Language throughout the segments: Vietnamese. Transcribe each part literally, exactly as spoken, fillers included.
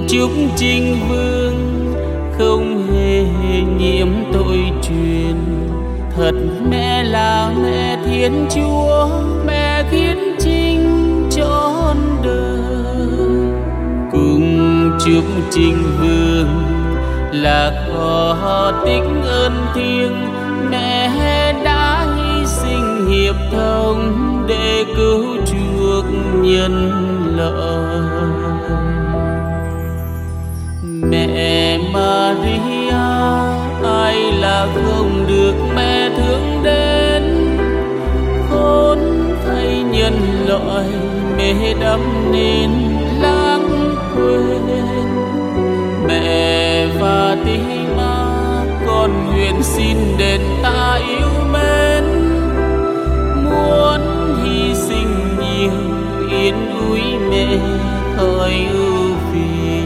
chúc Trinh Vương không hề nhiễm tội truyền. Thật mẹ là mẹ Thiên Chúa, mẹ khiến Trinh trọn đời. Cùng chúc Trinh Vương là có tích ơn thiêng, mẹ đã hy sinh hiệp thông để cứu chuộc nhân loại. Mẹ Maria ai là không được mẹ thương đến, khốn thay nhân loại mẹ đắm nên lãng quên. Mẹ Fatima con nguyện xin đền ta yêu mến, muốn hy sinh nhiều yên ủi mẹ khỏi ưu phiền.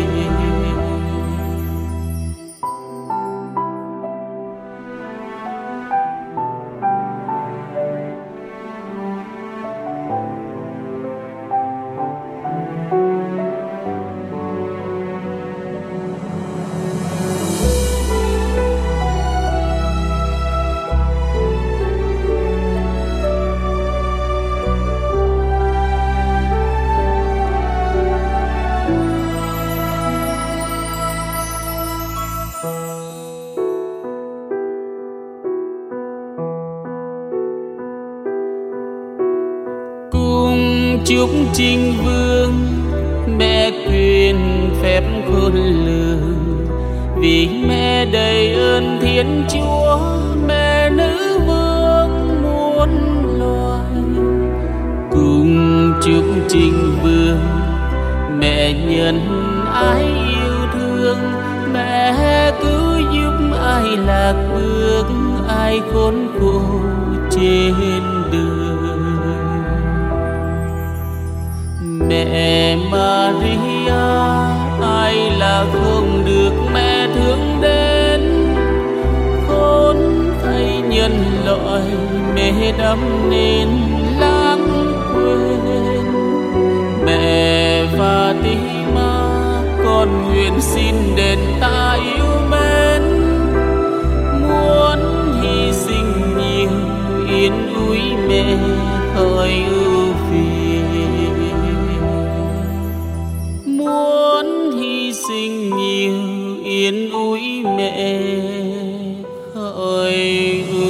Chúc Trinh Vương mẹ quyền phép khôn lường, vì mẹ đầy ơn Thiên Chúa, mẹ nữ vương muôn loài. Cùng chúc Trinh Vương mẹ nhân ái yêu thương, mẹ cứ giúp ai lạc bước, ai khốn khổ trên đường. Mẹ Maria ai là không được mẹ thương đến, khốn thay nhân loại mẹ đắm nên lãng quên. Mẹ Fatima con nguyện xin đền ta yêu mến, muốn hy sinh nhiều yên ủi mẹ khỏi ưu phiền. Muốn hy sinh nhiều yên ủi mẹ khỏi ưu